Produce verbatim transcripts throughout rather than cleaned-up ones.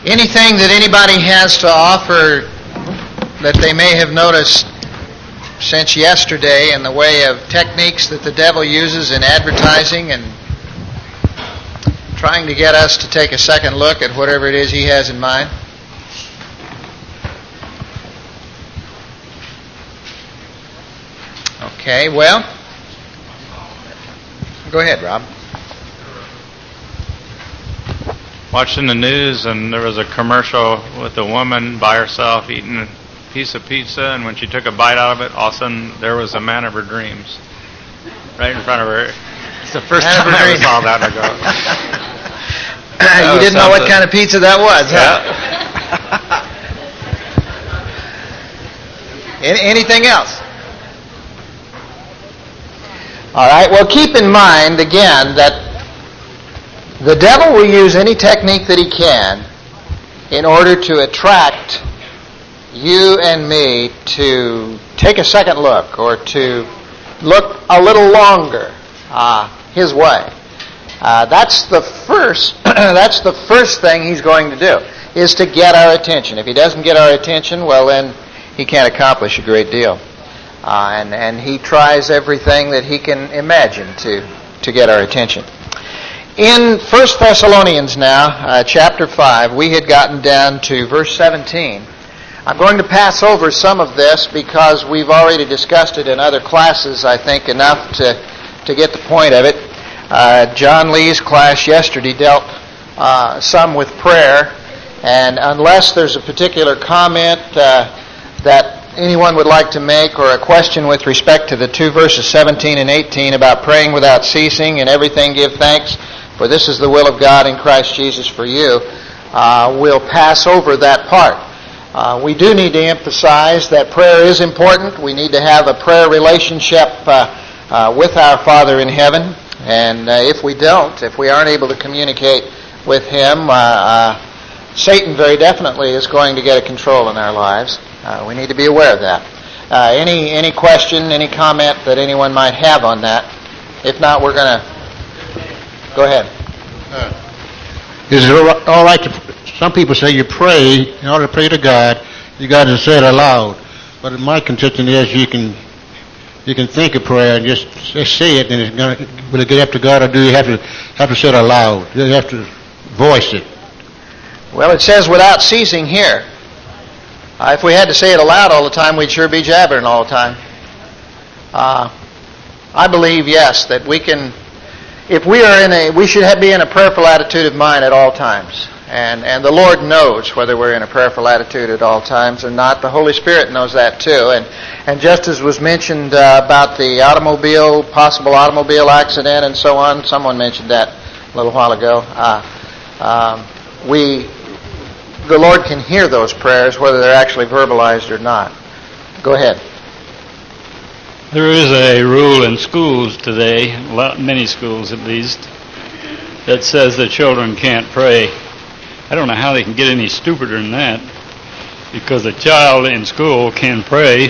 Anything that anybody has to offer that they may have noticed since yesterday in the way of techniques that the devil uses in advertising and trying to get us to take a second look at whatever it is he has in mind? Okay, well, go ahead, Rob. Watching the news, and there was a commercial with a woman by herself eating a piece of pizza, and when she took a bite out of it, all of a sudden there was a man of her dreams right in front of her. It's the first Man time I ever saw that. I go, you didn't know what kind of pizza that was, huh? Yeah. Any, anything else? All right, well, keep in mind, again, that the devil will use any technique that he can in order to attract you and me to take a second look or to look a little longer uh, his way. Uh, that's the first. That's the first thing he's going to do, is to get our attention. If he doesn't get our attention, well, then he can't accomplish a great deal, uh, and and he tries everything that he can imagine to to get our attention. In First Thessalonians now, uh, chapter five, we had gotten down to verse seventeen. I'm going to pass over some of this because we've already discussed it in other classes, I think, enough to, to get the point of it. Uh, John Lee's class yesterday dealt uh, some with prayer, and unless there's a particular comment uh, that anyone would like to make or a question with respect to the two verses seventeen and eighteen about praying without ceasing and everything give thanks, for this is the will of God in Christ Jesus for you, uh, we'll pass over that part. Uh, we do need to emphasize that prayer is important. We need to have a prayer relationship uh, uh, with our Father in heaven. And uh, if we don't, if we aren't able to communicate with Him, uh, uh, Satan very definitely is going to get a control in our lives. Uh, we need to be aware of that. Uh, any any question, any comment that anyone might have on that? If not, we're going to... Go ahead. Uh, is it all right to... Some people say you pray, in order to pray to God, you got to say it aloud. But my contention is you can you can think a prayer and just say it, and it's gonna, will it get up to God, or do you have to have to say it aloud? You have to voice it. Well, it says without ceasing here. Uh, if we had to say it aloud all the time, we'd sure be jabbering all the time. Uh, I believe, yes, that we can. If we are in a, we should have, be in a prayerful attitude of mind at all times. And and the Lord knows whether we're in a prayerful attitude at all times or not. The Holy Spirit knows that too. And and just as was mentioned uh, about the automobile, possible automobile accident and so on, someone mentioned that a little while ago. Uh, um, we, the Lord can hear those prayers whether they're actually verbalized or not. Go ahead. There is a rule in schools today, many schools at least, that says that children can't pray. I don't know how they can get any stupider than that, because a child in school can pray,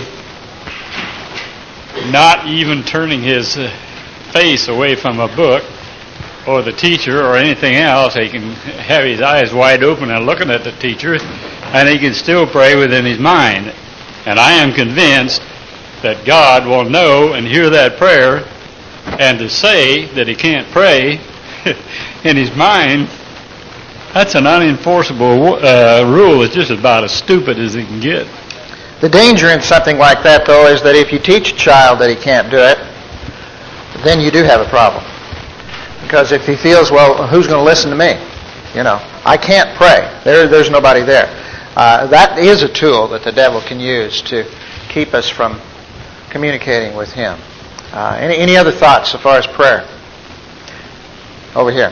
not even turning his face away from a book or the teacher or anything else. He can have his eyes wide open and looking at the teacher, and he can still pray within his mind. And I am convinced that God will know and hear that prayer, and to say that he can't pray in his mind, that's an unenforceable uh, rule. It's just about as stupid as it can get. The danger in something like that, though, is that if you teach a child that he can't do it, then you do have a problem. Because if he feels, well, who's going to listen to me? You know, I can't pray. There, there's nobody there. Uh, that is a tool that the devil can use to keep us from communicating with him. Uh, any, any other thoughts as far as prayer? Over here.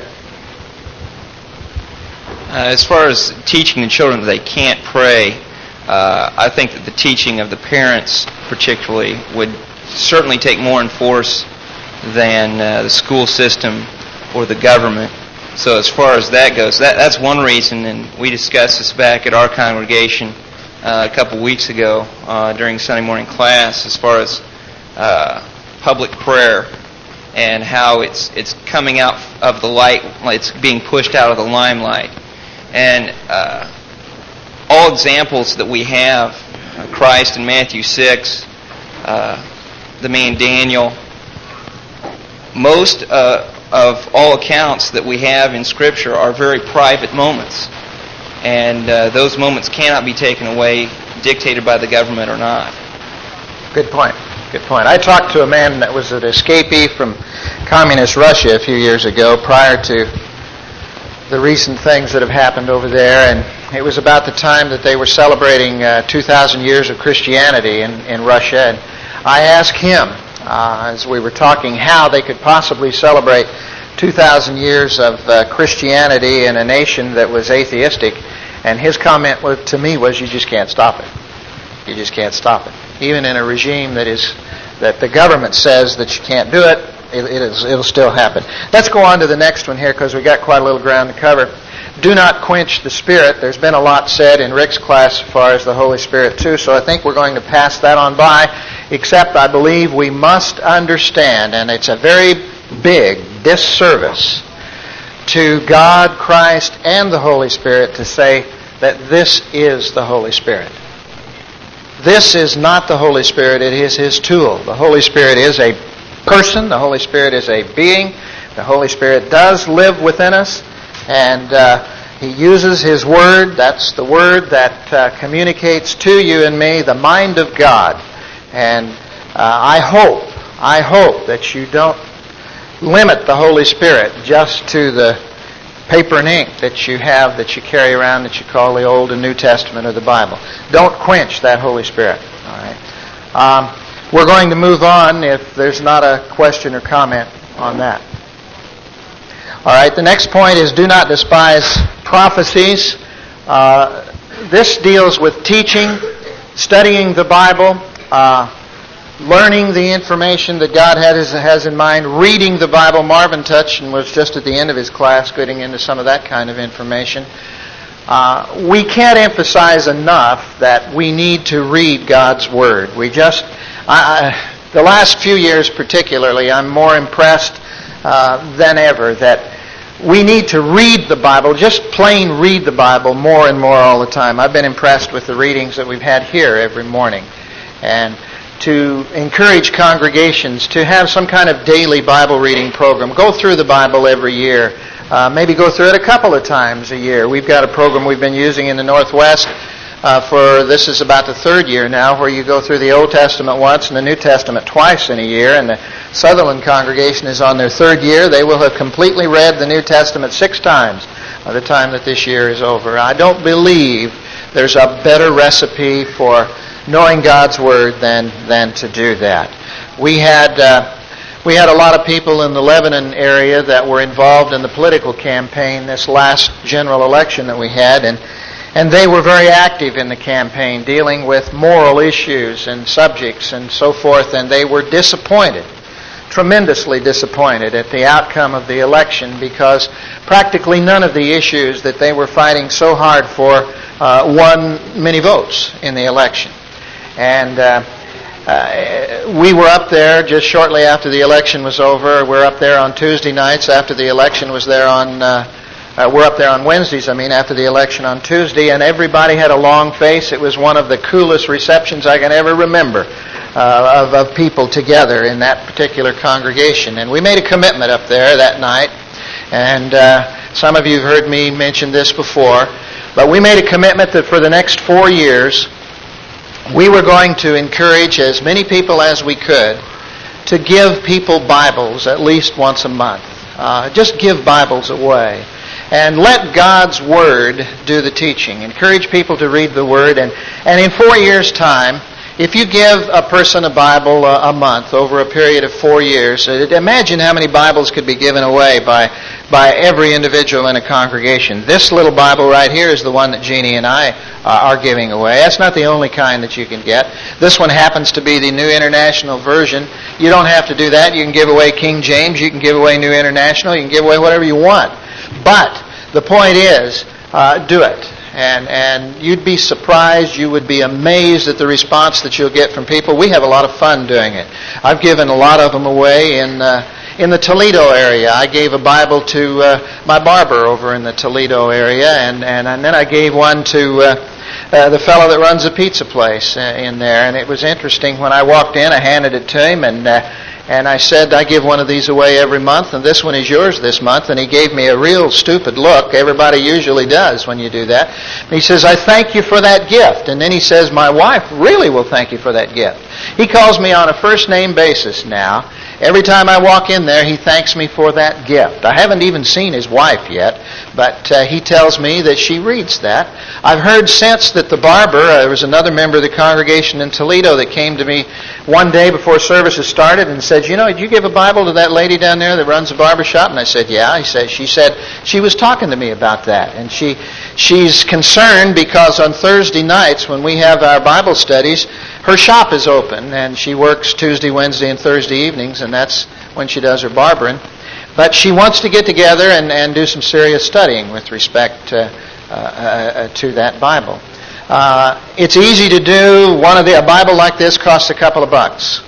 Uh, as far as teaching the children that they can't pray, uh, I think that the teaching of the parents particularly would certainly take more in force than uh, the school system or the government. So as far as that goes, that, that's one reason, and we discussed this back at our congregation uh, a couple weeks ago uh, during Sunday morning class, as far as uh, public prayer and how it's it's coming out of the light, it's being pushed out of the limelight. And uh, all examples that we have, uh, Christ in Matthew six, uh, the man Daniel, most uh, of all accounts that we have in Scripture are very private moments. And uh, those moments cannot be taken away, dictated by the government or not. Good point. Good point. I talked to a man that was an escapee from communist Russia a few years ago, prior to the recent things that have happened over there, and it was about the time that they were celebrating uh, two thousand years of Christianity in, in Russia, and I asked him, uh, as we were talking, how they could possibly celebrate two thousand years of uh, Christianity in a nation that was atheistic, and his comment was, to me was, you just can't stop it. You just can't stop it. Even in a regime that is that the government says that you can't do it, it, it is, it'll still happen. Let's go on to the next one here, because we've got quite a little ground to cover. Do not quench the Spirit. There's been a lot said in Rick's class as far as the Holy Spirit too, so I think we're going to pass that on by, except I believe we must understand, and it's a very big disservice to God, Christ, and the Holy Spirit to say that this is the Holy Spirit. This is not the Holy Spirit, it is His tool. The Holy Spirit is a person, the Holy Spirit is a being, the Holy Spirit does live within us, and uh, He uses His Word. That's the Word that uh, communicates to you and me the mind of God. And uh, I hope, I hope that you don't limit the Holy Spirit just to the paper and ink that you have, that you carry around, that you call the Old and New Testament of the Bible. Don't quench that Holy Spirit. All right. Um, we're going to move on if there's not a question or comment on that. All right. The next point is do not despise prophecies. Uh, this deals with teaching, studying the Bible, uh, learning the information that God has in mind, reading the Bible. Marvin touched and was just at the end of his class getting into some of that kind of information. Uh, we can't emphasize enough that we need to read God's Word. We just, I, I, the last few years particularly, I'm more impressed uh, than ever that we need to read the Bible, just plain read the Bible more and more all the time. I've been impressed with the readings that we've had here every morning. And to encourage congregations to have some kind of daily Bible reading program. Go through the Bible every year. Uh, maybe go through it a couple of times a year. We've got a program we've been using in the Northwest uh, for, this is about the third year now, where you go through the Old Testament once and the New Testament twice in a year. And the Sutherland congregation is on their third year. They will have completely read the New Testament six times by the time that this year is over. I don't believe there's a better recipe for knowing God's Word than than to do that. We had uh, we had a lot of people in the Lebanon area that were involved in the political campaign this last general election that we had, and and they were very active in the campaign, dealing with moral issues and subjects and so forth, and they were disappointed, tremendously disappointed at the outcome of the election, because practically none of the issues that they were fighting so hard for uh, won many votes in the election. And uh, uh, we were up there just shortly after the election was over. We're up there on Tuesday nights after the election was there on, uh, uh, we're up there on Wednesdays, I mean, after the election on Tuesday, and everybody had a long face. It was one of the coolest receptions I can ever remember uh, of, of people together in that particular congregation. And we made a commitment up there that night, and uh, some of you have heard me mention this before, but we made a commitment that for the next four years, we were going to encourage as many people as we could to give people Bibles at least once a month. Uh, just give Bibles away. And let God's Word do the teaching. Encourage people to read the Word. And, and in four years' time, if you give a person a Bible a, a month over a period of four years, imagine how many Bibles could be given away by by every individual in a congregation. This little Bible right here is the one that Jeannie and I uh, are giving away. That's not the only kind that you can get. This one happens to be the New International Version. You don't have to do that. You can give away King James. You can give away New International. You can give away whatever you want. But the point is, uh, do it. And and you'd be surprised, you would be amazed at the response that you'll get from people. We have a lot of fun doing it. I've given a lot of them away in uh, in the Toledo area. I gave a Bible to uh, my barber over in the Toledo area, and, and, and then I gave one to uh, uh, the fellow that runs a pizza place uh, in there. And it was interesting. When I walked in, I handed it to him, and uh, and I said, I give one of these away every month, and this one is yours this month. And he gave me a real stupid look. Everybody usually does when you do that. And he says, I thank you for that gift. And then he says, my wife really will thank you for that gift. He calls me on a first-name basis now. Every time I walk in there, he thanks me for that gift. I haven't even seen his wife yet, but uh, he tells me that she reads that. I've heard since that the barber, uh, there was another member of the congregation in Toledo that came to me one day before services started and said, you know, did you give a Bible to that lady down there that runs a barber shop? And I said, yeah. He said, she said, she was talking to me about that. And she she's concerned because on Thursday nights when we have our Bible studies, her shop is open, and she works Tuesday, Wednesday, and Thursday evenings, and that's when she does her barbering. But she wants to get together and, and do some serious studying with respect uh, uh, uh, to that Bible. Uh, it's easy to do. One of the a Bible like this costs a couple of bucks,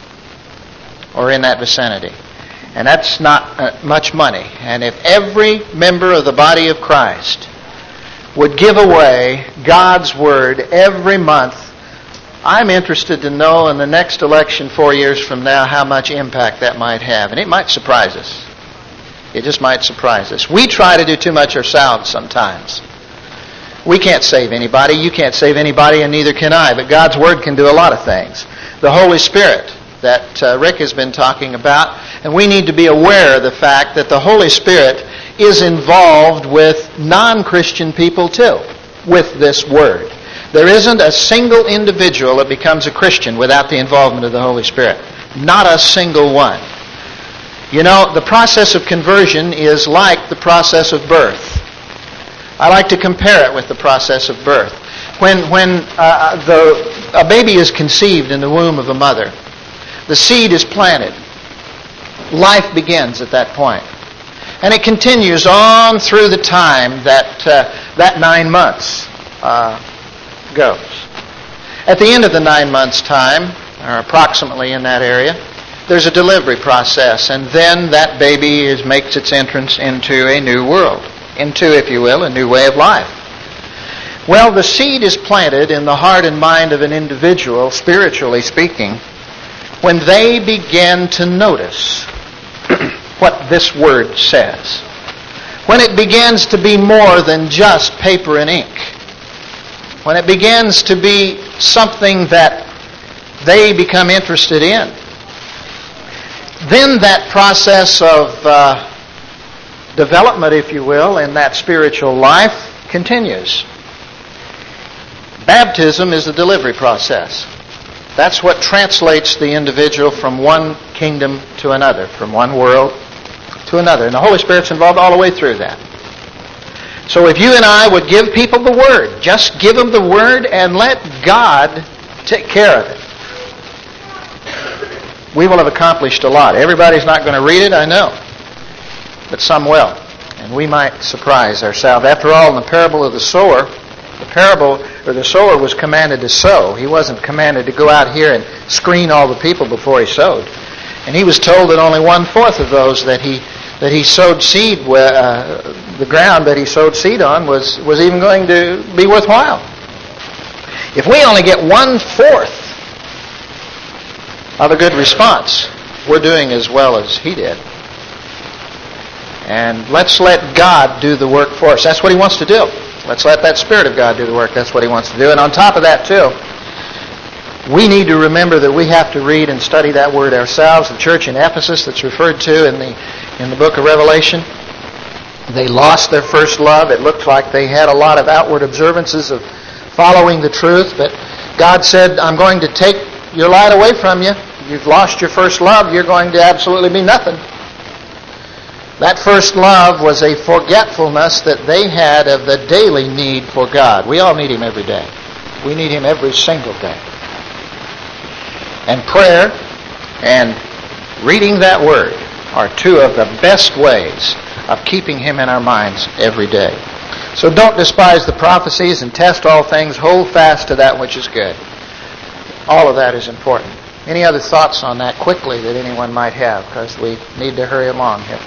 or in that vicinity, and that's not uh, much money. And if every member of the body of Christ would give away God's Word every month, I'm interested to know in the next election four years from now how much impact that might have. And it might surprise us. It just might surprise us. We try to do too much ourselves sometimes. We can't save anybody. You can't save anybody, and neither can I. But God's Word can do a lot of things. The Holy Spirit that uh, Rick has been talking about, and we need to be aware of the fact that the Holy Spirit is involved with non-Christian people too, with this Word. There isn't a single individual that becomes a Christian without the involvement of the Holy Spirit. Not a single one. You know, the process of conversion is like the process of birth. I like to compare it with the process of birth. When when uh, the a baby is conceived in the womb of a mother, the seed is planted. Life begins at that point. And it continues on through the time that uh, that nine months uh, goes. At the end of the nine months' time, or approximately in that area, there's a delivery process, and then that baby is, makes its entrance into a new world, into, if you will, a new way of life. Well, the seed is planted in the heart and mind of an individual, spiritually speaking, when they begin to notice what this Word says. When it begins to be more than just paper and ink. When it begins to be something that they become interested in. Then that process of uh, development, if you will, in that spiritual life continues. Baptism is the delivery process. That's what translates the individual from one kingdom to another, from one world to another. And the Holy Spirit's involved all the way through that. So if you and I would give people the Word, just give them the Word and let God take care of it, we will have accomplished a lot. Everybody's not going to read it, I know, but some will. And we might surprise ourselves. After all, in the parable of the sower, the parable, or the sower was commanded to sow. He wasn't commanded to go out here and screen all the people before he sowed. And he was told that only one-fourth of those that he that he sowed seed, uh, the ground that he sowed seed on was, was even going to be worthwhile. If we only get one-fourth of a good response, we're doing as well as he did. And let's let God do the work for us. That's what he wants to do. Let's let that Spirit of God do the work. That's what he wants to do. And on top of that, too, we need to remember that we have to read and study that Word ourselves. The church in Ephesus that's referred to in the in the book of Revelation, they lost their first love. It looked like they had a lot of outward observances of following the truth, but God said, I'm going to take your light away from you. You've lost your first love. You're going to absolutely be nothing. That first love was a forgetfulness that they had of the daily need for God. We all need Him every day. We need Him every single day. And prayer and reading that Word are two of the best ways of keeping Him in our minds every day. So don't despise the prophecies and test all things. Hold fast to that which is good. All of that is important. Any other thoughts on that quickly that anyone might have? Because we need to hurry along here.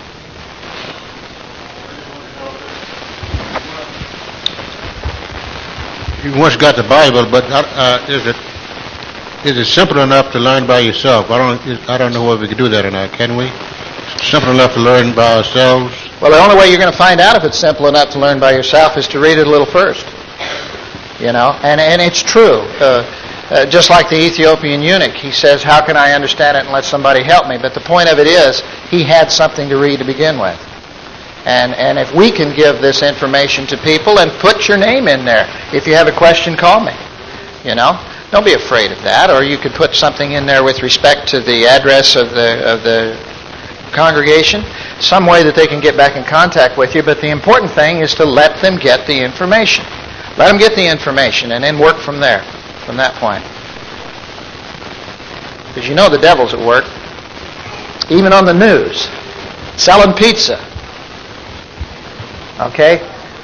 You once got the Bible, but uh, is it is it simple enough to learn by yourself? I don't I don't know whether we can do that or not. Can we? Simple enough to learn by ourselves? Well, the only way you're going to find out if it's simple enough to learn by yourself is to read it a little first. You know, and and it's true. Uh, uh, just like the Ethiopian eunuch, he says, "How can I understand it unless somebody help me?" But the point of it is, he had something to read to begin with. And and if we can give this information to people and put your name in there, if you have a question, call me. You know, don't be afraid of that. Or you could put something in there with respect to the address of the of the congregation, some way that they can get back in contact with you. But the important thing is to let them get the information. Let them get the information and then work from there, from that point. Because you know the devil's at work. Even on the news, selling pizza. Okay?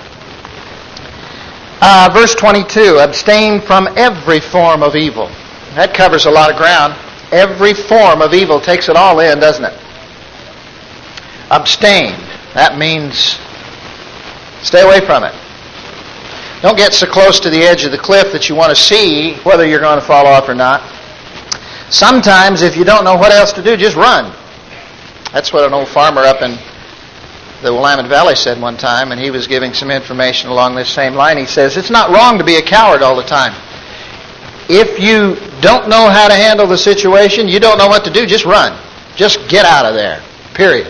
Uh, verse twenty-two, abstain from every form of evil. That covers a lot of ground. Every form of evil takes it all in, doesn't it? Abstain. That means stay away from it. Don't get so close to the edge of the cliff that you want to see whether you're going to fall off or not. Sometimes, if you don't know what else to do, just run. That's what an old farmer up in the Willamette Valley said one time, and he was giving some information along this same line. He says, it's not wrong to be a coward all the time. If you don't know how to handle the situation, you don't know what to do, just run. Just get out of there. Period.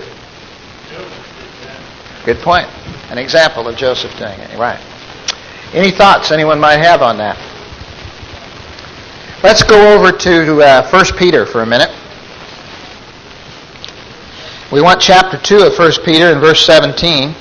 Good point. An example of Joseph doing it. Right. Any thoughts anyone might have on that? Let's go over to uh, First Peter for a minute. We want chapter two of First Peter and verse seventeen.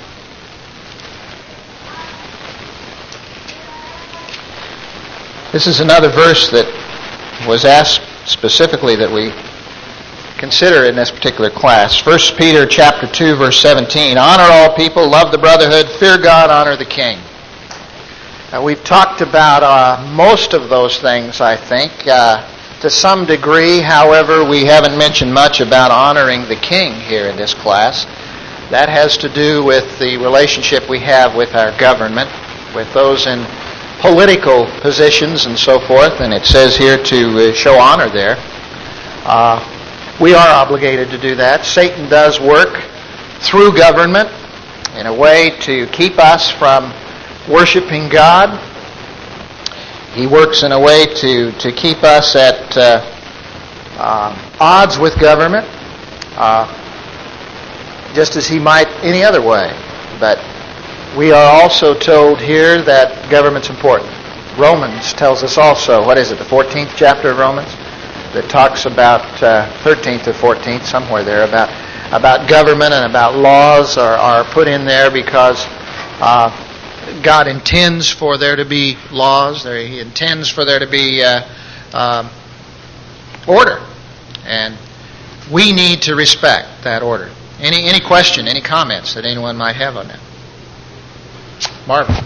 This is another verse that was asked specifically that we consider in this particular class. First Peter chapter two, verse seventeen. Honor all people, love the brotherhood, fear God, honor the king. Uh, we've talked about uh, most of those things, I think, uh, to some degree. However, we haven't mentioned much about honoring the king here in this class. That has to do with the relationship we have with our government, with those in political positions and so forth, and it says here to uh, show honor there. Uh, we are obligated to do that. Satan does work through government in a way to keep us from worshiping God. He works in a way to, to keep us at uh, uh, odds with government, uh, just as he might any other way. But we are also told here that government's important. Romans tells us also, what is it, the fourteenth chapter of Romans? That talks about, uh, thirteenth or fourteenth, somewhere there, about about government and about laws are, are put in there because uh, God intends for there to be laws. There, He intends for there to be uh, um, order. And we need to respect that order. Any any question, any comments that anyone might have on that? Marvin.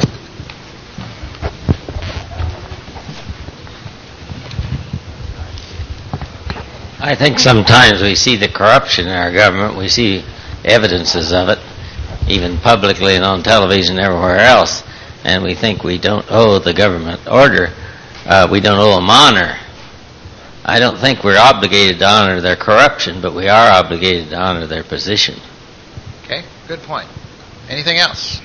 I think sometimes we see the corruption in our government. We see evidences of it, even publicly and on television and everywhere else, and we think we don't owe the government order. Uh, we don't owe them honor. I don't think we're obligated to honor their corruption, but we are obligated to honor their position. Okay, good point. Anything else?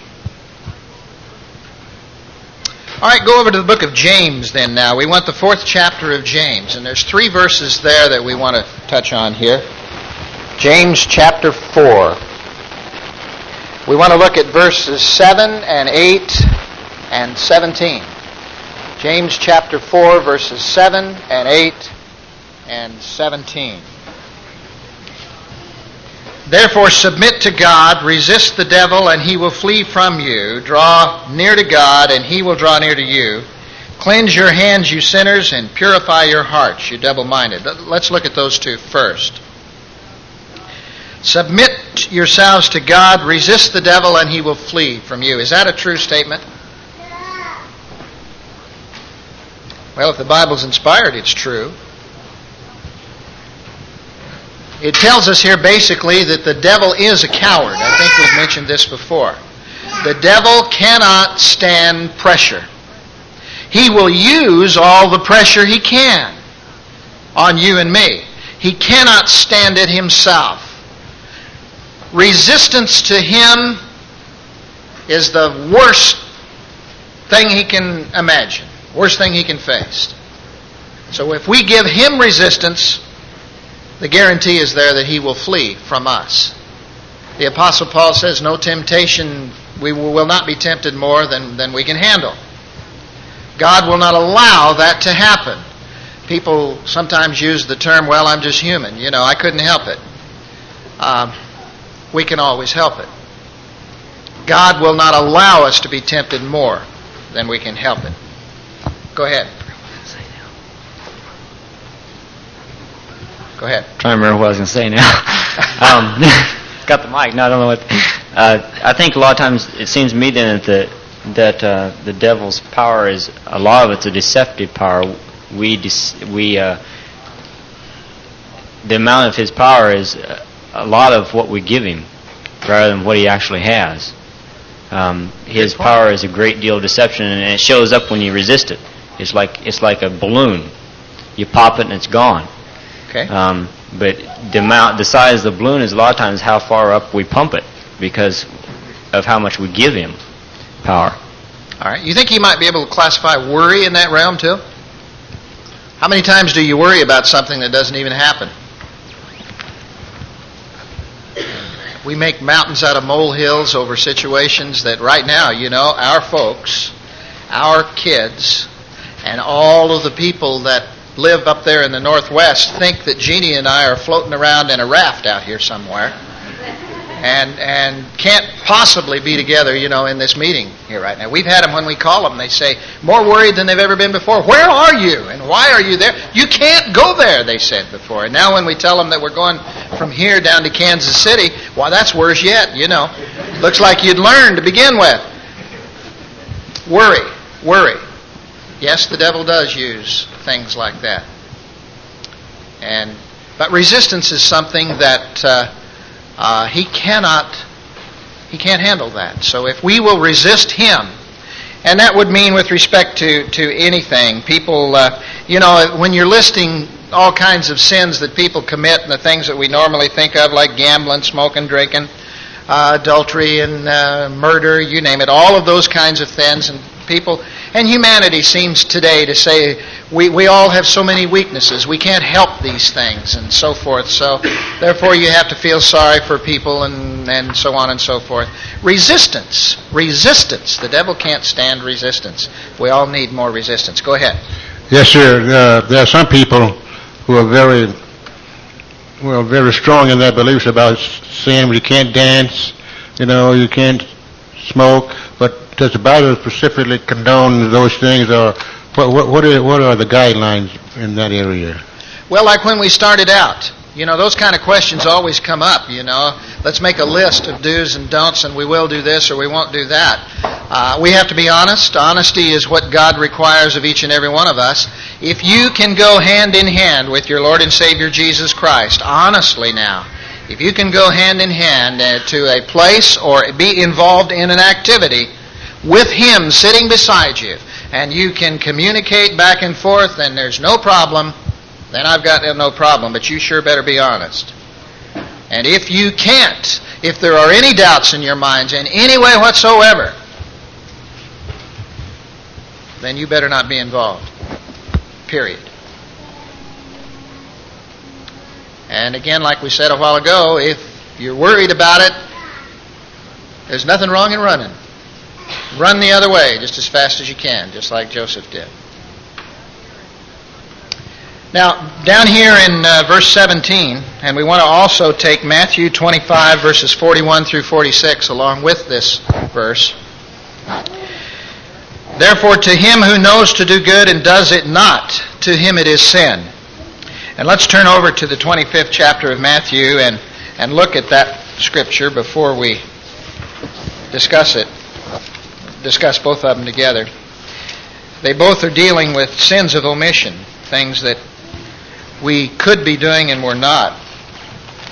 All right, go over to the book of James then now. We want the fourth chapter of James, and there's three verses there that we want to touch on here. James chapter four. We want to look at verses seven and eight and seventeen. James chapter four, verses seven and eight and seventeen. Therefore submit to God, resist the devil, and he will flee from you. Draw near to God, and he will draw near to you. Cleanse your hands, you sinners, and purify your hearts, you double-minded. Let's look at those two first. Submit yourselves to God, resist the devil, and he will flee from you. Is that a true statement? Well, if the Bible's inspired, it's true. it tells us here basically that the devil is a coward. I think we've mentioned this before. The devil cannot stand pressure. He will use all the pressure he can on you and me. He cannot stand it himself. Resistance to him is the worst thing he can imagine, worst thing he can face. So if we give him resistance, the guarantee is there that he will flee from us. The Apostle Paul says, no temptation, we will not be tempted more than, than we can handle. God will not allow that to happen. People sometimes use the term, well, I'm just human. You know, I couldn't help it. Um, we can always help it. God will not allow us to be tempted more than we can help it. Go ahead. Go ahead. I'm trying to remember what I was going to say now. um, got the mic. No, I don't know what. Uh, I think a lot of times it seems to me then that the, that uh, the devil's power is, a lot of it's a deceptive power. We de- we uh, the amount of his power is a lot of what we give him, rather than what he actually has. Um, his power is a great deal of deception, and it shows up when you resist it. It's like it's like a balloon. You pop it and it's gone. Okay. Um, but the amount, the size of the balloon is a lot of times how far up we pump it, because of how much we give him power. All right. You think he might be able to classify worry in that realm too? How many times do you worry about something that doesn't even happen? We make mountains out of molehills over situations that right now, you know, our folks, our kids, and all of the people that live up there in the Northwest think that Jeannie and I are floating around in a raft out here somewhere and and can't possibly be together, you know, in this meeting here right now. We've had them when we call them. They say, more worried than they've ever been before. Where are you? And why are you there? You can't go there, they said before. And now when we tell them that we're going from here down to Kansas City, why, that's worse yet, you know. Looks like you'd learn to begin with. Worry, worry. Yes, the devil does use things like that. And but resistance is something that uh, uh, he cannot he can't handle that. So if we will resist him, and that would mean with respect to, to anything, people, uh, you know, when you're listing all kinds of sins that people commit and the things that we normally think of, like gambling, smoking, drinking, uh, adultery, and uh, murder, you name it, all of those kinds of things, and people, and humanity seems today to say we, we all have so many weaknesses. We can't help these things and so forth. So therefore you have to feel sorry for people and, and so on and so forth. Resistance. Resistance. The devil can't stand resistance. We all need more resistance. Go ahead. Yes, sir. Uh, there are some people who are very, well, very strong in their beliefs about sin. You can't dance, you know, you can't smoke, but does the Bible specifically condone those things, or what, what, what, are, what are the guidelines in that area? Well, like when we started out, you know, those kind of questions always come up, you know. Let's make a list of do's and don'ts, and we will do this or we won't do that. Uh, we have to be honest. Honesty is what God requires of each and every one of us. If you can go hand in hand with your Lord and Savior Jesus Christ, honestly now, if you can go hand in hand uh, to a place or be involved in an activity with Him sitting beside you, and you can communicate back and forth, and there's no problem, then I've got no problem. But you sure better be honest. And if you can't, if there are any doubts in your minds in any way whatsoever, then you better not be involved. Period. And again, like we said a while ago, if you're worried about it, there's nothing wrong in running. Run the other way just as fast as you can, just like Joseph did. Now, down here in uh, verse seventeen, and we want to also take Matthew twenty-five, verses forty-one through forty-six, along with this verse. Therefore, to him who knows to do good and does it not, to him it is sin. And let's turn over to the twenty-fifth chapter of Matthew and, and look at that scripture before we discuss it. Discuss both of them together. They both are dealing with sins of omission, things that we could be doing and we're not.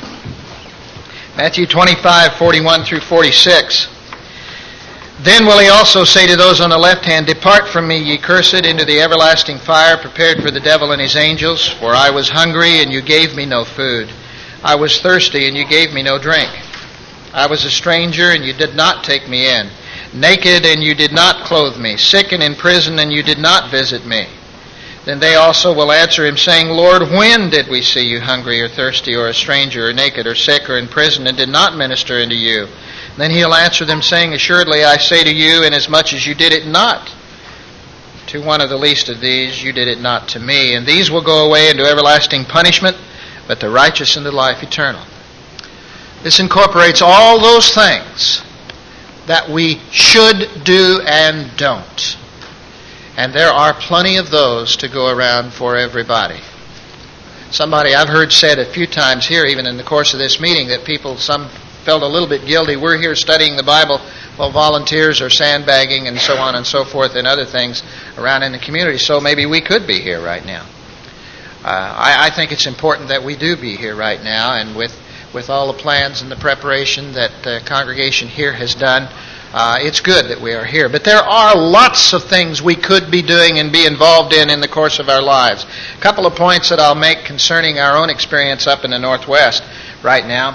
Matthew twenty-five, forty-one through forty-six. Then will he also say to those on the left hand, Depart from me, ye cursed, into the everlasting fire, prepared for the devil and his angels. For I was hungry, and you gave me no food. I was thirsty, and you gave me no drink. I was a stranger, and you did not take me in. Naked, and you did not clothe me. Sick and in prison, and you did not visit me. Then they also will answer him, saying, Lord, when did we see you hungry or thirsty or a stranger or naked or sick or in prison and did not minister unto you? Then he'll answer them, saying, Assuredly I say to you, inasmuch as you did it not to one of the least of these, you did it not to me. And these will go away into everlasting punishment, but the righteous into life eternal. This incorporates all those things that we should do and don't. And there are plenty of those to go around for everybody. Somebody I've heard said a few times here, even in the course of this meeting, that people, some felt a little bit guilty. We're here studying the Bible while volunteers are sandbagging and so on and so forth and other things around in the community, so maybe we could be here right now. Uh, I, I think it's important that we do be here right now, and with, with all the plans and the preparation that the congregation here has done, Uh, it's good that we are here. But there are lots of things we could be doing and be involved in in the course of our lives. A couple of points that I'll make concerning our own experience up in the Northwest right now.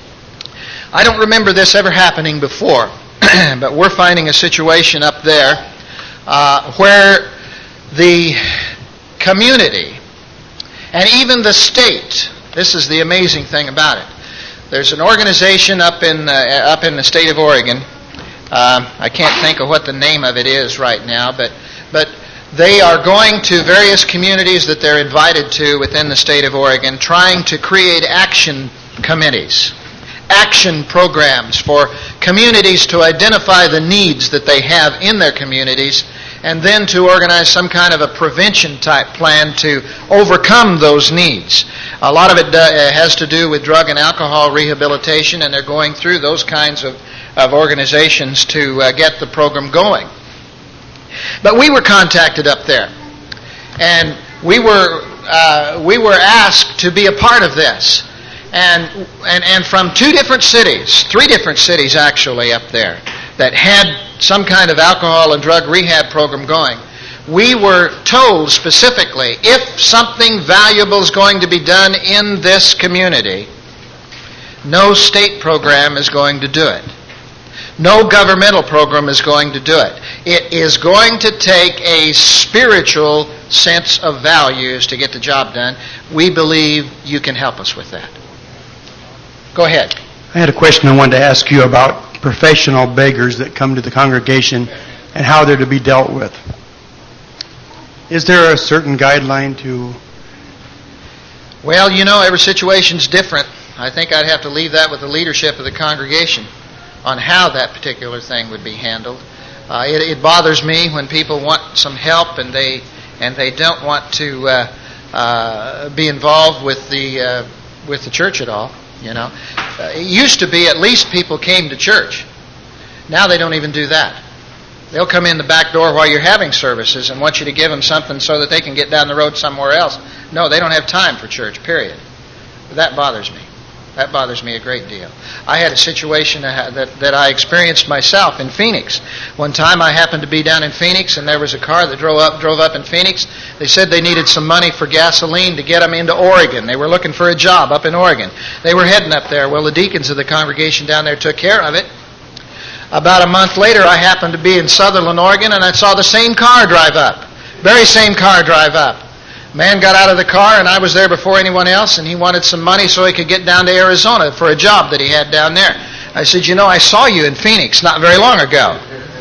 I don't remember this ever happening before, but we're finding a situation up there uh, where the community and even the state, this is the amazing thing about it. There's an organization up in, uh, up in the state of Oregon. Um, I can't think of what the name of it is right now, but but they are going to various communities that they're invited to within the state of Oregon, trying to create action committees, action programs for communities to identify the needs that they have in their communities, and then to organize some kind of a prevention type plan to overcome those needs. A lot of it uh, has to do with drug and alcohol rehabilitation, and they're going through those kinds of of organizations to uh, get the program going. But we were contacted up there, and we were uh, we were asked to be a part of this, and and and from two different cities, three different cities actually up there that had some kind of alcohol and drug rehab program going. We were told specifically, if something valuable is going to be done in this community, no state program is going to do it. No governmental program is going to do it. It is going to take a spiritual sense of values to get the job done. We believe you can help us with that. Go ahead. I had a question I wanted to ask you about professional beggars that come to the congregation and how they're to be dealt with. Is there a certain guideline to... Well, you know, every situation's different. I think I'd have to leave that with the leadership of the congregation on how that particular thing would be handled. Uh, it, it bothers me when people want some help and they and they don't want to uh, uh, be involved with the uh, with the church at all. You know, uh, it used to be at least people came to church. Now they don't even do that. They'll come in the back door while you're having services and want you to give them something so that they can get down the road somewhere else. No, they don't have time for church. Period. That bothers me. That bothers me a great deal. I had a situation that, that I experienced myself in Phoenix. One time I happened to be down in Phoenix, and there was a car that drove up drove up in Phoenix. They said they needed some money for gasoline to get them into Oregon. They were looking for a job up in Oregon. They were heading up there. Well, the deacons of the congregation down there took care of it. About a month later, I happened to be in Sutherland, Oregon, and I saw the same car drive up. Very same car drive up. Man got out of the car, and I was there before anyone else, and he wanted some money so he could get down to Arizona for a job that he had down there. I said, you know, I saw you in Phoenix not very long ago.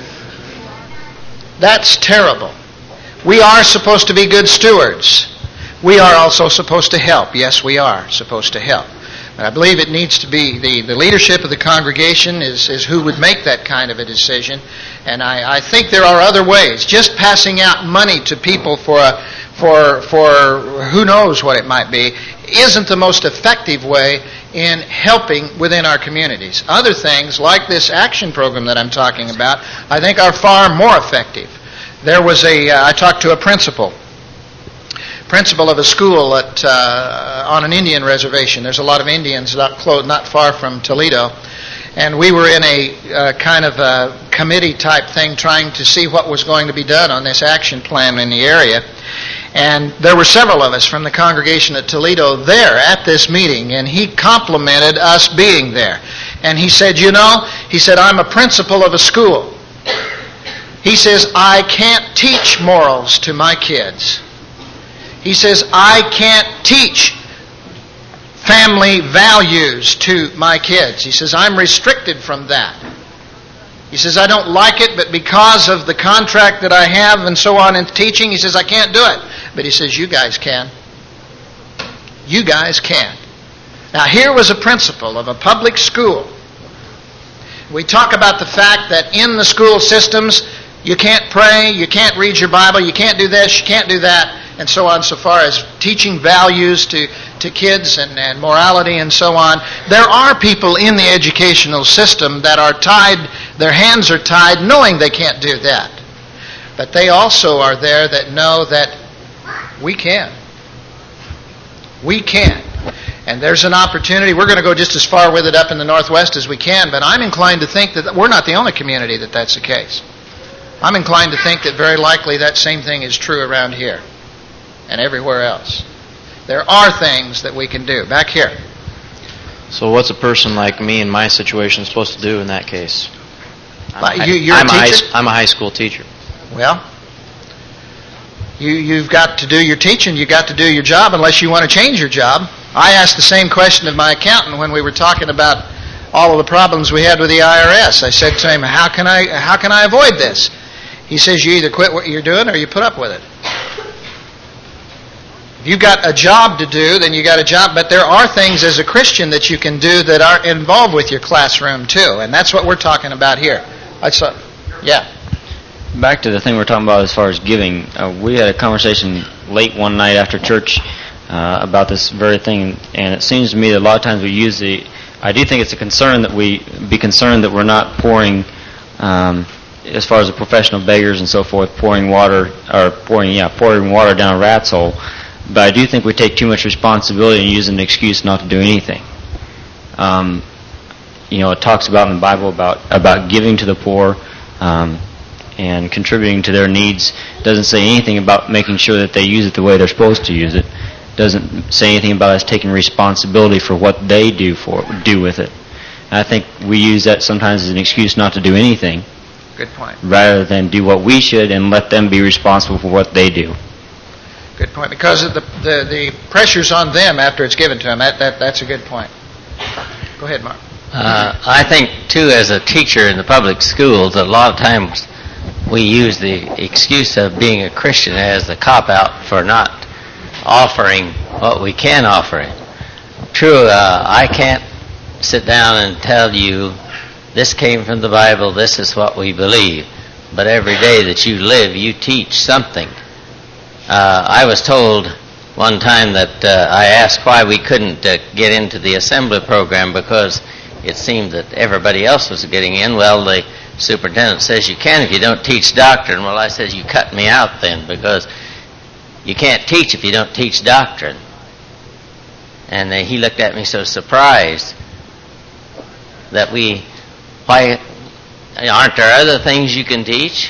That's terrible. We are supposed to be good stewards. We are also supposed to help. Yes, we are supposed to help. But I believe it needs to be, the, the leadership of the congregation is, is who would make that kind of a decision. And I, I think there are other ways. Just passing out money to people for a for for who knows what it might be isn't the most effective way in helping within our communities. Other things, like this action program that I'm talking about, I think are far more effective. There was a, uh, I talked to a principal, principal of a school at, uh, uh, on an Indian reservation. There's a lot of Indians not, close, not far from Toledo. And we were in a uh, kind of a committee type thing trying to see what was going to be done on this action plan in the area. And there were several of us from the congregation at Toledo there at this meeting, and he complimented us being there. And he said, you know, he said, I'm a principal of a school. He says, I can't teach morals to my kids. He says, I can't teach family values to my kids. He says, I'm restricted from that. He says, I don't like it, but because of the contract that I have and so on in teaching, he says, I can't do it. But he says, you guys can. You guys can. Now, here was a principal of a public school. We talk about the fact that in the school systems, you can't pray, you can't read your Bible, you can't do this, you can't do that, and so on, so far as teaching values to, to kids and, and morality and so on. There are people in the educational system that are tied, their hands are tied, knowing they can't do that. But they also are there that know that we can. We can. And there's an opportunity. We're going to go just as far with it up in the Northwest as we can, but I'm inclined to think that we're not the only community that that's the case. I'm inclined to think that very likely that same thing is true around here and everywhere else. There are things that we can do. Back here. So what's a person like me in my situation supposed to do in that case? I'm, you, you're I'm a teacher? A high, I'm a high school teacher. Well, you, you've got to do your teaching. You've got to do your job unless you want to change your job. I asked the same question of my accountant when we were talking about all of the problems we had with the I R S. I said to him, how can I, how can I avoid this? He says, you either quit what you're doing or you put up with it. If you've got a job to do, then you got a job. But there are things as a Christian that you can do that are involved with your classroom too. And that's what we're talking about here. I saw, yeah. Back to the thing we're talking about as far as giving. Uh, we had a conversation late one night after church uh, about this very thing. And it seems to me that a lot of times we use the... I do think it's a concern that we be concerned that we're not pouring... Um, as far as the professional beggars and so forth, pouring water or pouring yeah pouring water down a rat's hole. But I do think we take too much responsibility and use an excuse not to do anything. Um, you know, it talks about in the Bible about about giving to the poor um, and contributing to their needs. It doesn't say anything about making sure that they use it the way they're supposed to use it. It doesn't say anything about us taking responsibility for what they do for do with it. And I think we use that sometimes as an excuse not to do anything. Good point. Rather than do what we should and let them be responsible for what they do. Good point. Because of the the, the pressure's on them after it's given to them. That, that That's a good point. Go ahead, Mark. Uh, I think, too, as a teacher in the public schools, a lot of times we use the excuse of being a Christian as the cop-out for not offering what we can offer. True, uh, I can't sit down and tell you this came from the Bible, this is what we believe. But every day that you live, you teach something. Uh, I was told one time that uh, I asked why we couldn't uh, get into the assembly program because it seemed that everybody else was getting in. Well, the superintendent says you can if you don't teach doctrine. Well, I says, you cut me out then because you can't teach if you don't teach doctrine. And uh, he looked at me so surprised that we... Why, aren't there other things you can teach?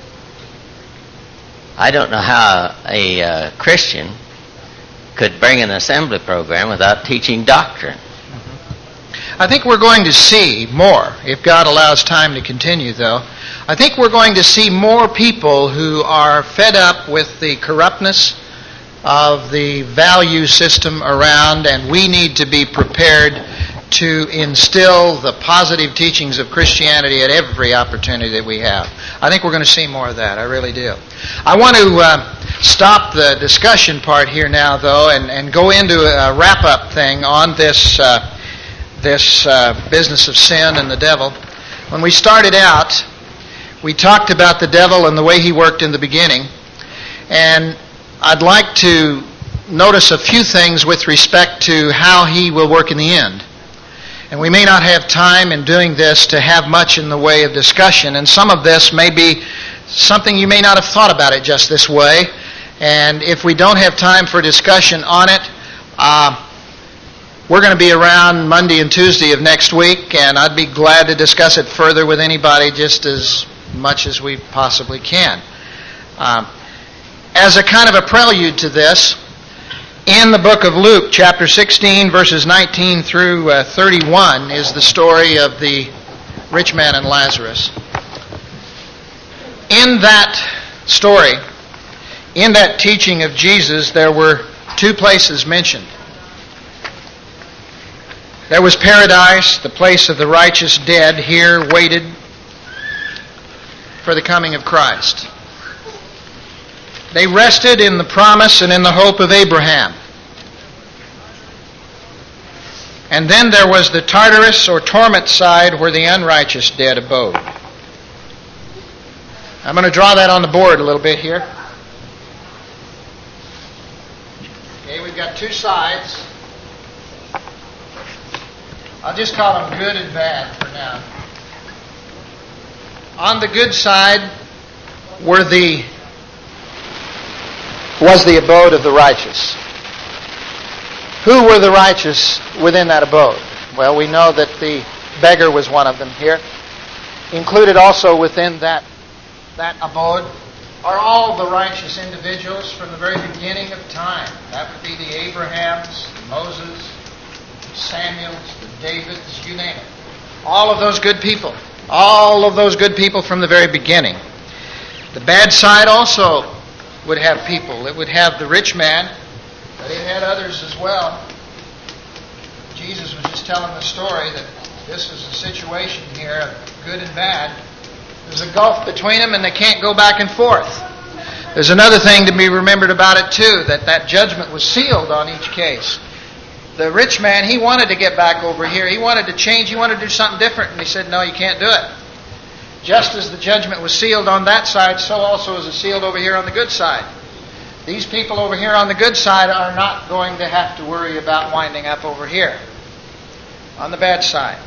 I don't know how a uh, Christian could bring an assembly program without teaching doctrine. I think we're going to see more, if God allows time to continue, though. I think we're going to see more people who are fed up with the corruptness of the value system around, and we need to be prepared to instill the positive teachings of Christianity at every opportunity that we have. I think we're going to see more of that. I really do. I want to uh, stop the discussion part here now, though, and, and go into a wrap-up thing on this uh, this uh, business of sin and the devil. When we started out, we talked about the devil and the way he worked in the beginning. And I'd like to notice a few things with respect to how he will work in the end. And we may not have time in doing this to have much in the way of discussion. And some of this may be something you may not have thought about it just this way. And if we don't have time for discussion on it, uh, we're going to be around Monday and Tuesday of next week, and I'd be glad to discuss it further with anybody just as much as we possibly can. Um, as a kind of a prelude to this, in the book of Luke, chapter sixteen, verses nineteen through uh, thirty-one, is the story of the rich man and Lazarus. In that story, in that teaching of Jesus, there were two places mentioned. There was paradise, the place of the righteous dead, here waited for the coming of Christ. They rested in the promise and in the hope of Abraham. And then there was the Tartarus or torment side where the unrighteous dead abode. I'm going to draw that on the board a little bit here. Okay, we've got two sides. I'll just call them good and bad for now. On the good side were the was the abode of the righteous. Who were the righteous within that abode? Well, we know that the beggar was one of them here. Included also within that that abode are all the righteous individuals from the very beginning of time. That would be the Abrahams, the Moses, the Samuels, the Davids, you name it. All of those good people. All of those good people from the very beginning. The bad side also would have people. It would have the rich man, but it had others as well. Jesus was just telling the story that this is a situation here of good and bad. There's a gulf between them and they can't go back and forth. There's another thing to be remembered about it too, that that judgment was sealed on each case. The rich man, he wanted to get back over here. He wanted to change. He wanted to do something different. And he said, no, you can't do it. Just as the judgment was sealed on that side, so also is it sealed over here on the good side. These people over here on the good side are not going to have to worry about winding up over here on the bad side.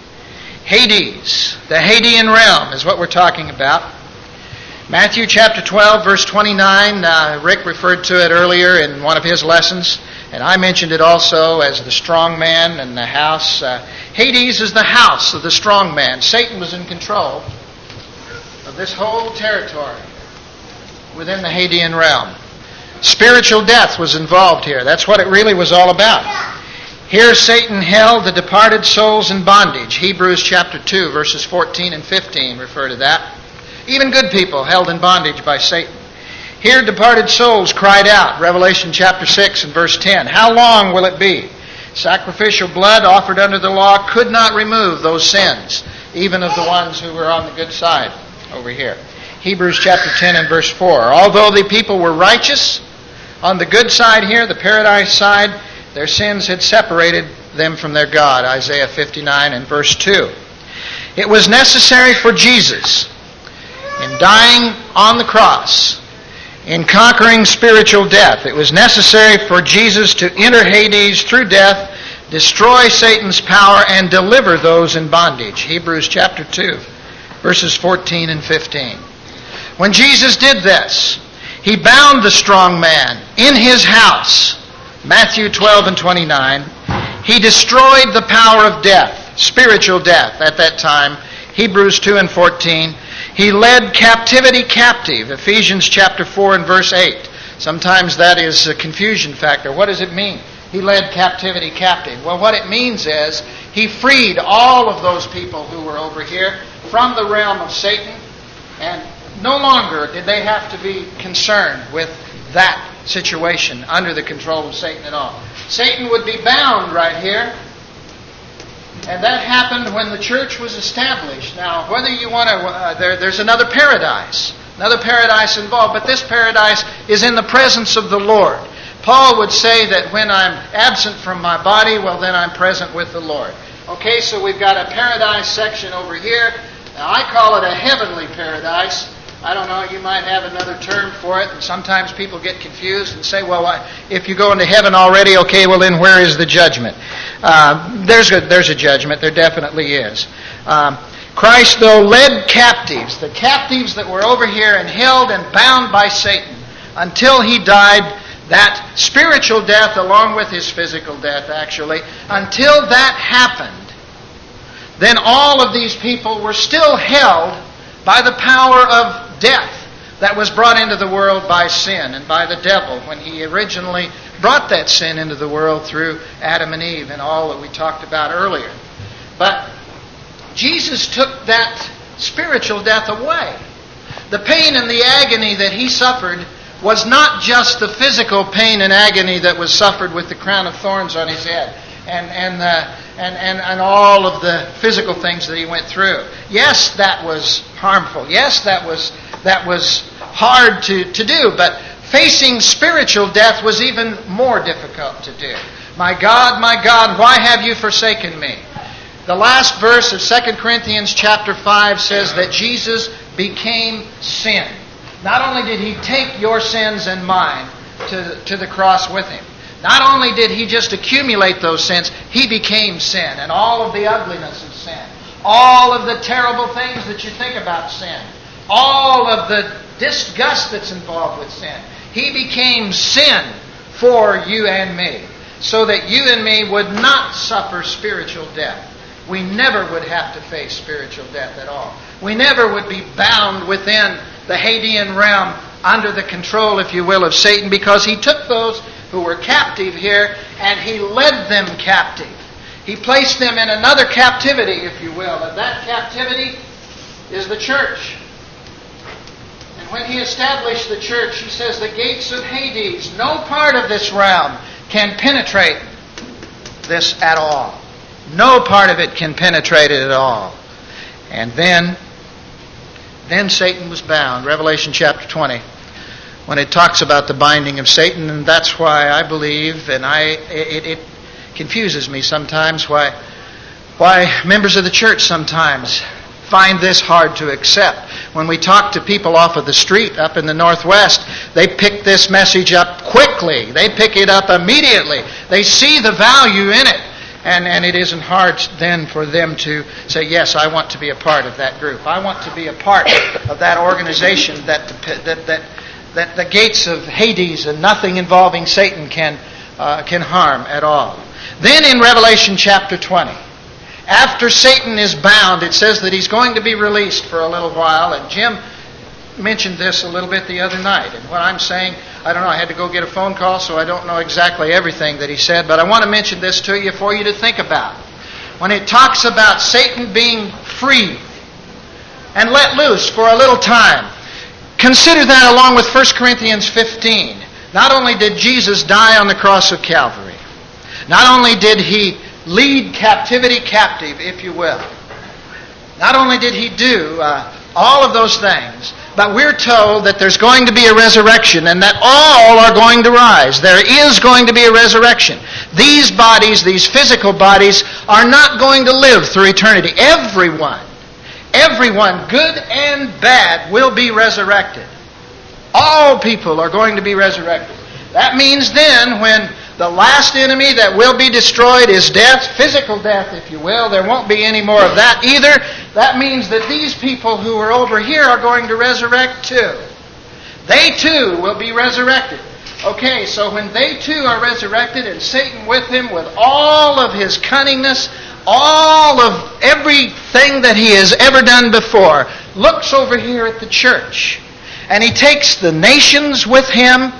Hades, the Hadean realm is what we're talking about. Matthew chapter twelve, verse twenty-nine, uh, Rick referred to it earlier in one of his lessons, and I mentioned it also as the strong man and the house. Uh, Hades is the house of the strong man. Satan was in control of this whole territory within the Hadean realm. Spiritual death was involved here. That's what it really was all about. Here Satan held the departed souls in bondage. Hebrews chapter two, verses fourteen and fifteen refer to that. Even good people held in bondage by Satan. Here departed souls cried out. Revelation chapter six and verse ten. How long will it be? Sacrificial blood offered under the law could not remove those sins, even of the ones who were on the good side over here. Hebrews chapter ten and verse four. Although the people were righteous, on the good side here, the paradise side, their sins had separated them from their God. Isaiah fifty-nine and verse two. It was necessary for Jesus, in dying on the cross, in conquering spiritual death, it was necessary for Jesus to enter Hades through death, destroy Satan's power, and deliver those in bondage. Hebrews chapter two, verses fourteen and fifteen. When Jesus did this, He bound the strong man in His house. Matthew twelve and twenty-nine. He destroyed the power of death, spiritual death at that time. Hebrews two and fourteen. He led captivity captive. Ephesians chapter four and verse eight. Sometimes that is a confusion factor. What does it mean? He led captivity captive. Well, what it means is He freed all of those people who were over here from the realm of Satan, and no longer did they have to be concerned with that situation under the control of Satan at all. Satan would be bound right here, and that happened when the church was established. Now, whether you want to, uh, there, there's another paradise, another paradise involved, but this paradise is in the presence of the Lord. Paul would say that when I'm absent from my body, well, then I'm present with the Lord. Okay, so we've got a paradise section over here. Now, I call it a heavenly paradise. I don't know, you might have another term for it, and sometimes people get confused and say, well, if you go into heaven already, okay, well then where is the judgment? Uh, there's, a, there's a judgment, there definitely is. Um, Christ, though, led captives, the captives that were over here and held and bound by Satan, until He died that spiritual death along with his physical death, actually, until that happened, then all of these people were still held by the power of death that was brought into the world by sin and by the devil when he originally brought that sin into the world through Adam and Eve and all that we talked about earlier. But Jesus took that spiritual death away. The pain and the agony that he suffered was not just the physical pain and agony that was suffered with the crown of thorns on his head and and, uh, and and and all of the physical things that he went through. Yes, that was harmful. Yes, that was that was hard to, to do, but facing spiritual death was even more difficult to do. My God, my God, why have you forsaken me? The last verse of Second Corinthians chapter five says that Jesus became sin. Not only did he take your sins and mine to, to the cross with him, not only did he just accumulate those sins, he became sin and all of the ugliness of sin, all of the terrible things that you think about sin, all of the disgust that's involved with sin. He became sin for you and me, so that you and me would not suffer spiritual death. We never would have to face spiritual death at all. We never would be bound within the Hadean realm under the control, if you will, of Satan, because he took those who were captive here and he led them captive. He placed them in another captivity, if you will, and that captivity is the church. And when he established the church, he says the gates of Hades, no part of this realm can penetrate this at all. No part of it can penetrate it at all. And then, then Satan was bound. Revelation chapter twenty, when it talks about the binding of Satan, and that's why I believe, and I it, it confuses me sometimes why why members of the church sometimes find this hard to accept. When we talk to people off of the street up in the Northwest, they pick this message up quickly. They pick it up immediately. They see the value in it. And, and it isn't hard then for them to say, yes, I want to be a part of that group. I want to be a part of that organization that the, that, that, that the gates of Hades and nothing involving Satan can, uh, can harm at all. Then in Revelation chapter twenty, after Satan is bound, it says that he's going to be released for a little while. And Jim mentioned this a little bit the other night. And what I'm saying, I don't know, I had to go get a phone call, so I don't know exactly everything that he said, but I want to mention this to you for you to think about. When it talks about Satan being free and let loose for a little time, consider that along with First Corinthians fifteen. Not only did Jesus die on the cross of Calvary, not only did he lead captivity captive, if you will, not only did he do uh, all of those things, but we're told that there's going to be a resurrection and that all are going to rise. There is going to be a resurrection. These bodies, these physical bodies, are not going to live through eternity. Everyone, everyone, good and bad, will be resurrected. All people are going to be resurrected. That means then when the last enemy that will be destroyed is death, physical death, if you will. There won't be any more of that either. That means that these people who are over here are going to resurrect too. They too will be resurrected. Okay, so when they too are resurrected and Satan with him with all of his cunningness, all of everything that he has ever done before, looks over here at the church. And he takes the nations with him.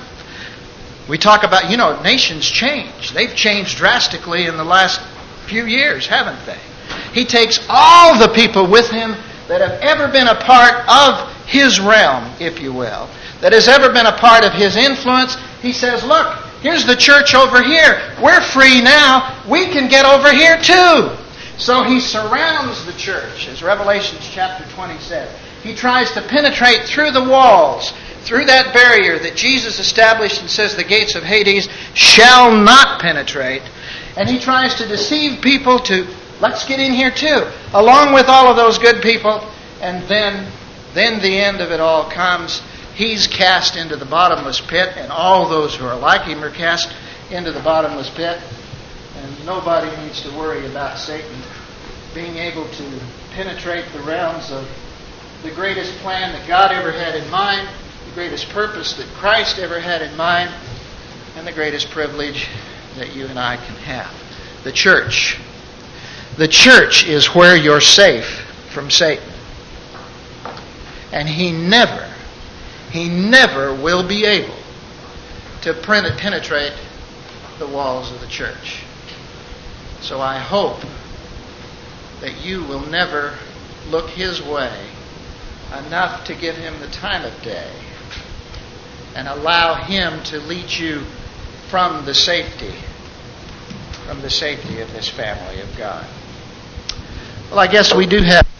We talk about, you know, nations change. They've changed drastically in the last few years, haven't they? He takes all the people with him that have ever been a part of his realm, if you will, that has ever been a part of his influence. He says, look, here's the church over here. We're free now. We can get over here too. So he surrounds the church, as Revelation chapter twenty says. He tries to penetrate through the walls, through that barrier that Jesus established and says the gates of Hades shall not penetrate. And he tries to deceive people to, let's get in here too, along with all of those good people. And then, then the end of it all comes. He's cast into the bottomless pit, and all those who are like him are cast into the bottomless pit. And nobody needs to worry about Satan being able to penetrate the realms of the greatest plan that God ever had in mind, the greatest purpose that Christ ever had in mind. and the greatest privilege that you and I can have. The church. The church is where you're safe from Satan. And he never, he never will be able to penetrate the walls of the church. So I hope that you will never look his way enough to give him the time of day and allow him to lead you from the safety, from the safety of this family of God. Well, I guess we do have